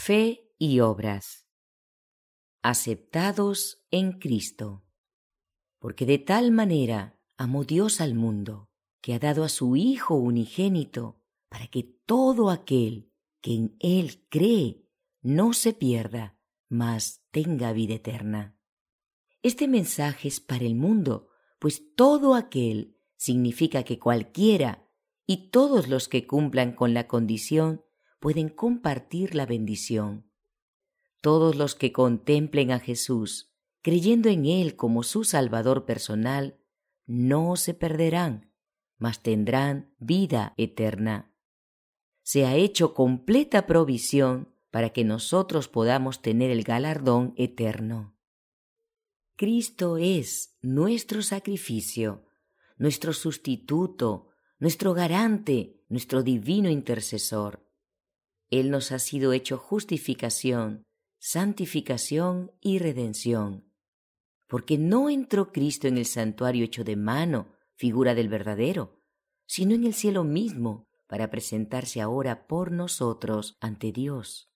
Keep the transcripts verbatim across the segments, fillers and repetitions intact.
Fe y obras. Aceptados en Cristo. Porque de tal manera amó Dios al mundo, que ha dado a su Hijo unigénito, para que todo aquel que en Él cree no se pierda, mas tenga vida eterna. Este mensaje es para el mundo, pues todo aquel significa que cualquiera y todos los que cumplan con la condición pueden compartir la bendición. Todos los que contemplen a Jesús, creyendo en Él como su Salvador personal, no se perderán, mas tendrán vida eterna. Se ha hecho completa provisión para que nosotros podamos tener el galardón eterno. Cristo es nuestro sacrificio, nuestro sustituto, nuestro garante, nuestro divino intercesor. Él nos ha sido hecho justificación, santificación y redención. Porque no entró Cristo en el santuario hecho de mano, figura del verdadero, sino en el cielo mismo, para presentarse ahora por nosotros ante Dios.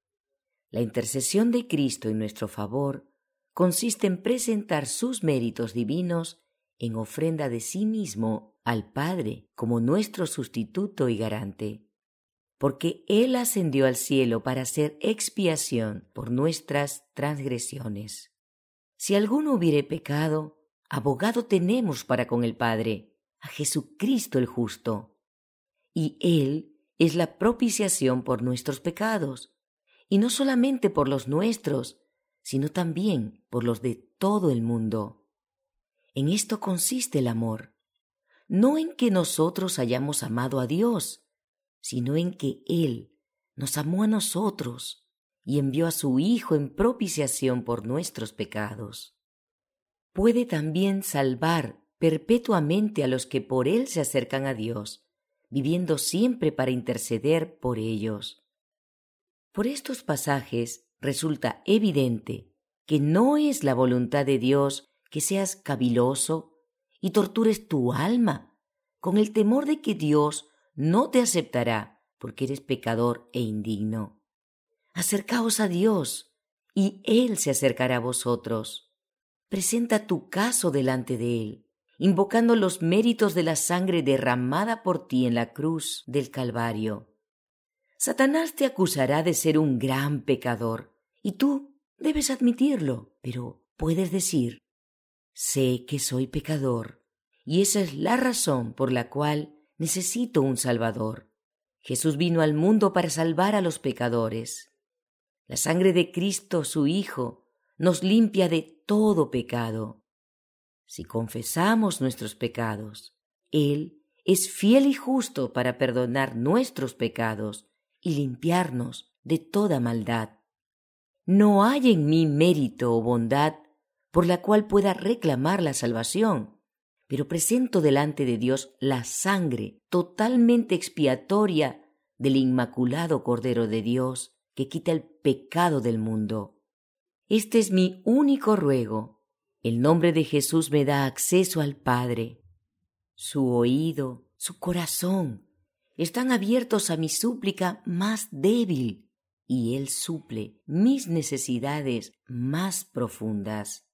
La intercesión de Cristo en nuestro favor consiste en presentar sus méritos divinos en ofrenda de sí mismo al Padre como nuestro sustituto y garante, porque Él ascendió al cielo para hacer expiación por nuestras transgresiones. Si alguno hubiere pecado, abogado tenemos para con el Padre, a Jesucristo el justo. Y Él es la propiciación por nuestros pecados, y no solamente por los nuestros, sino también por los de todo el mundo. En esto consiste el amor, no en que nosotros hayamos amado a Dios, sino en que Él nos amó a nosotros y envió a su Hijo en propiciación por nuestros pecados. Puede también salvar perpetuamente a los que por Él se acercan a Dios, viviendo siempre para interceder por ellos. Por estos pasajes resulta evidente que no es la voluntad de Dios que seas caviloso y tortures tu alma con el temor de que Dios no te aceptará porque eres pecador e indigno. Acercaos a Dios y Él se acercará a vosotros. Presenta tu caso delante de Él, invocando los méritos de la sangre derramada por ti en la cruz del Calvario. Satanás te acusará de ser un gran pecador, y tú debes admitirlo, pero puedes decir: sé que soy pecador, y esa es la razón por la cual necesito un Salvador. Jesús vino al mundo para salvar a los pecadores. La sangre de Cristo, su Hijo, nos limpia de todo pecado. Si confesamos nuestros pecados, Él es fiel y justo para perdonar nuestros pecados y limpiarnos de toda maldad. No hay en mí mérito o bondad por la cual pueda reclamar la salvación, pero presento delante de Dios la sangre totalmente expiatoria del inmaculado Cordero de Dios que quita el pecado del mundo. Este es mi único ruego. El nombre de Jesús me da acceso al Padre. Su oído, su corazón están abiertos a mi súplica más débil, y Él suple mis necesidades más profundas.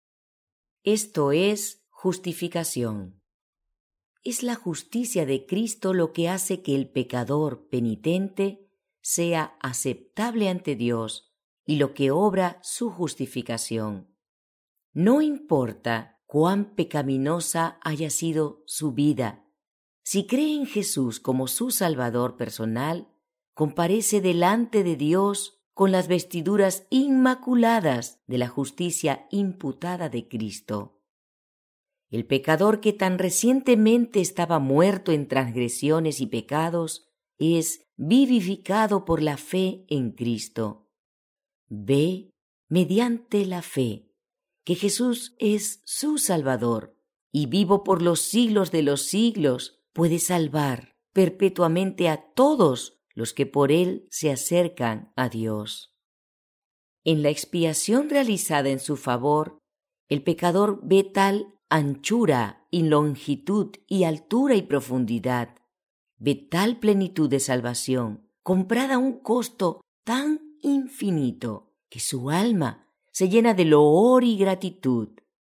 Esto es justificación. Es la justicia de Cristo lo que hace que el pecador penitente sea aceptable ante Dios y lo que obra su justificación. No importa cuán pecaminosa haya sido su vida, si cree en Jesús como su Salvador personal, comparece delante de Dios con las vestiduras inmaculadas de la justicia imputada de Cristo. El pecador que tan recientemente estaba muerto en transgresiones y pecados es vivificado por la fe en Cristo. Ve, mediante la fe, que Jesús es su Salvador y vivo por los siglos de los siglos puede salvar perpetuamente a todos los que por Él se acercan a Dios. En la expiación realizada en su favor, el pecador ve tal anchura y longitud y altura y profundidad, ve tal plenitud de salvación, comprada a un costo tan infinito que su alma se llena de loor y gratitud.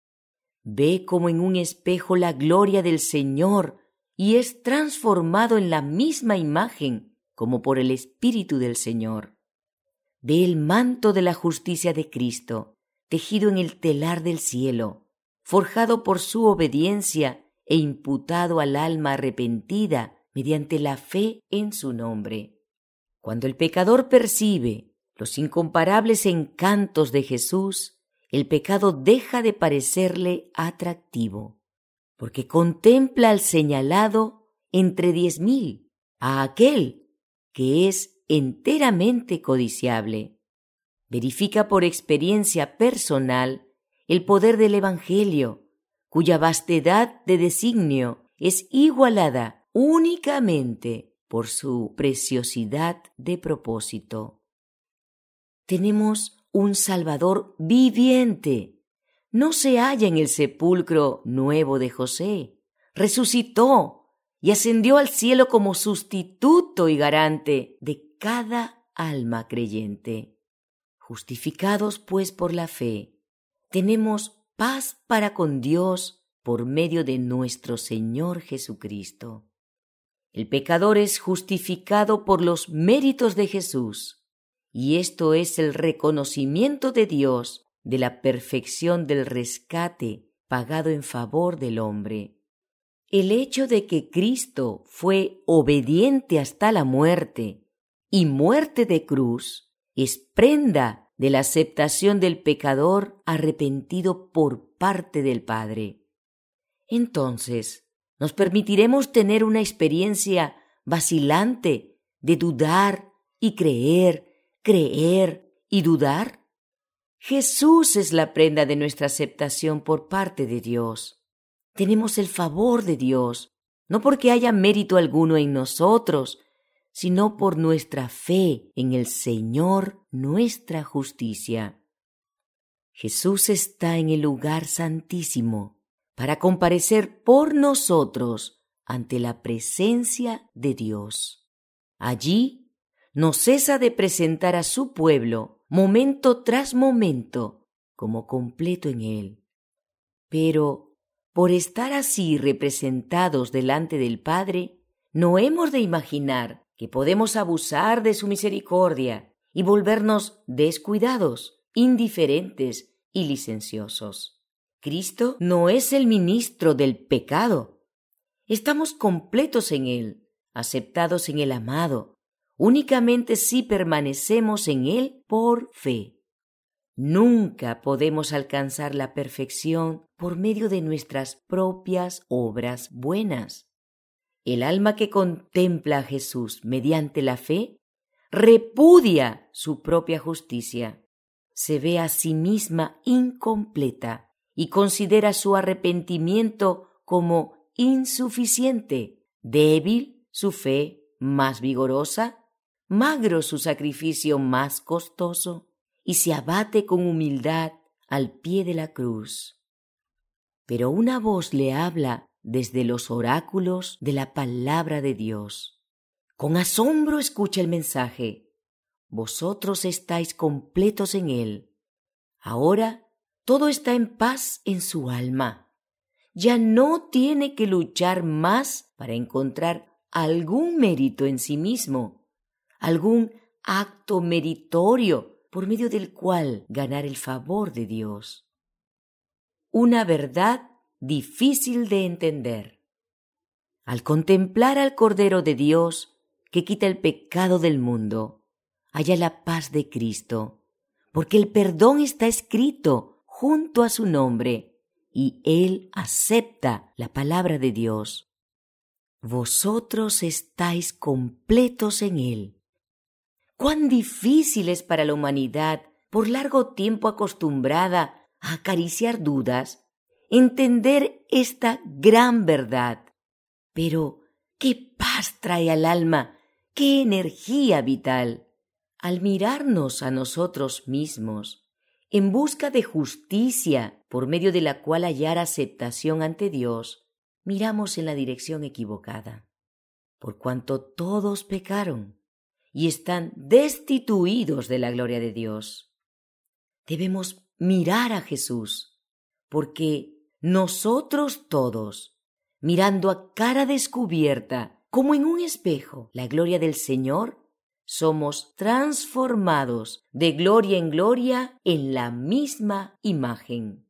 Ve como en un espejo la gloria del Señor y es transformado en la misma imagen como por el Espíritu del Señor. Ve el manto de la justicia de Cristo, tejido en el telar del cielo, forjado por su obediencia e imputado al alma arrepentida mediante la fe en su nombre. Cuando el pecador percibe los incomparables encantos de Jesús, el pecado deja de parecerle atractivo, porque contempla al señalado entre diez mil, a aquel que es enteramente codiciable. Verifica por experiencia personal el poder del Evangelio, cuya vastedad de designio es igualada únicamente por su preciosidad de propósito. Tenemos un Salvador viviente. No se halla en el sepulcro nuevo de José. Resucitó y ascendió al cielo como sustituto y garante de cada alma creyente. Justificados pues por la fe, tenemos paz para con Dios por medio de nuestro Señor Jesucristo. El pecador es justificado por los méritos de Jesús, y esto es el reconocimiento de Dios de la perfección del rescate pagado en favor del hombre. El hecho de que Cristo fue obediente hasta la muerte y muerte de cruz es prenda de la aceptación del pecador arrepentido por parte del Padre. Entonces, ¿nos permitiremos tener una experiencia vacilante de dudar y creer, creer y dudar? Jesús es la prenda de nuestra aceptación por parte de Dios. Tenemos el favor de Dios, no porque haya mérito alguno en nosotros, sino por nuestra fe en el Señor, nuestra justicia. Jesús está en el lugar santísimo para comparecer por nosotros ante la presencia de Dios. Allí no cesa de presentar a su pueblo momento tras momento como completo en Él. Pero por estar así representados delante del Padre, no hemos de imaginar que podemos abusar de su misericordia y volvernos descuidados, indiferentes y licenciosos. Cristo no es el ministro del pecado. Estamos completos en Él, aceptados en el amado, únicamente si permanecemos en Él por fe. Nunca podemos alcanzar la perfección por medio de nuestras propias obras buenas. El alma que contempla a Jesús mediante la fe repudia su propia justicia, se ve a sí misma incompleta y considera su arrepentimiento como insuficiente, débil su fe más vigorosa, magro su sacrificio más costoso, y se abate con humildad al pie de la cruz. Pero una voz le habla desde los oráculos de la palabra de Dios. Con asombro escucha el mensaje: vosotros estáis completos en Él. Ahora todo está en paz en su alma. Ya no tiene que luchar más para encontrar algún mérito en sí mismo, algún acto meritorio por medio del cual ganar el favor de Dios. Una verdad difícil de entender. Al contemplar al Cordero de Dios que quita el pecado del mundo, halla la paz de Cristo, porque el perdón está escrito junto a su nombre y Él acepta la palabra de Dios. Vosotros estáis completos en Él. Cuán difícil es para la humanidad, por largo tiempo acostumbrada a acariciar dudas, entender esta gran verdad. Pero qué paz trae al alma, qué energía vital, al mirarnos a nosotros mismos, en busca de justicia, por medio de la cual hallar aceptación ante Dios, miramos en la dirección equivocada. Por cuanto todos pecaron y están destituidos de la gloria de Dios. Debemos mirar a Jesús, porque nosotros todos, mirando a cara descubierta, como en un espejo, la gloria del Señor, somos transformados de gloria en gloria en la misma imagen.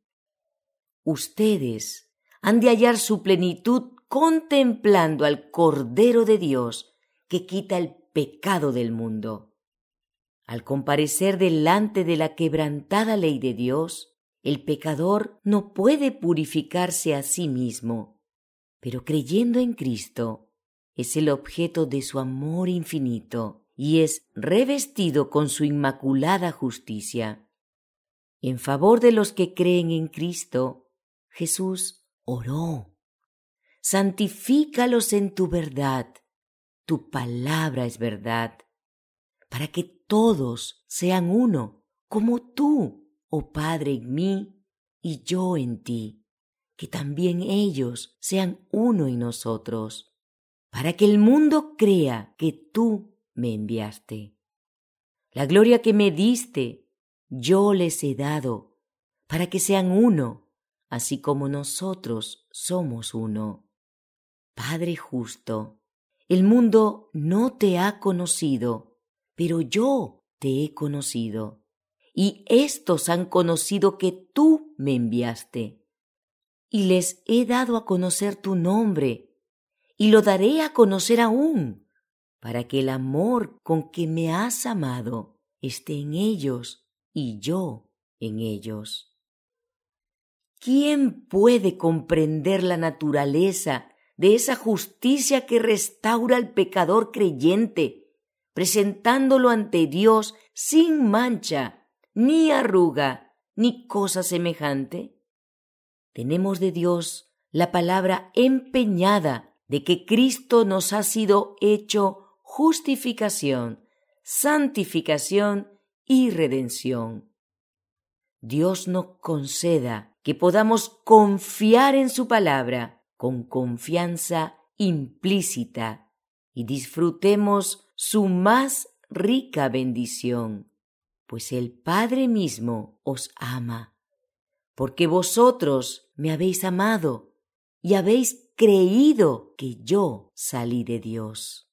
Ustedes han de hallar su plenitud contemplando al Cordero de Dios que quita el pecado del mundo. Al comparecer delante de la quebrantada ley de Dios, el pecador no puede purificarse a sí mismo, pero creyendo en Cristo, es el objeto de su amor infinito y es revestido con su inmaculada justicia. En favor de los que creen en Cristo, Jesús oró: santifícalos en tu verdad, tu palabra es verdad, para que todos sean uno, como tú, oh Padre, en mí y yo en ti, que también ellos sean uno en nosotros, para que el mundo crea que tú me enviaste. La gloria que me diste, yo les he dado, para que sean uno, así como nosotros somos uno. Padre justo, el mundo no te ha conocido, pero yo te he conocido, y éstos han conocido que tú me enviaste. Y les he dado a conocer tu nombre, y lo daré a conocer aún, para que el amor con que me has amado esté en ellos y yo en ellos. ¿Quién puede comprender la naturaleza de esa justicia que restaura al pecador creyente, presentándolo ante Dios sin mancha, ni arruga, ni cosa semejante? Tenemos de Dios la palabra empeñada de que Cristo nos ha sido hecho justificación, santificación y redención. Dios nos conceda que podamos confiar en su palabra con confianza implícita y disfrutemos su más rica bendición, pues el Padre mismo os ama, porque vosotros me habéis amado y habéis creído que yo salí de Dios.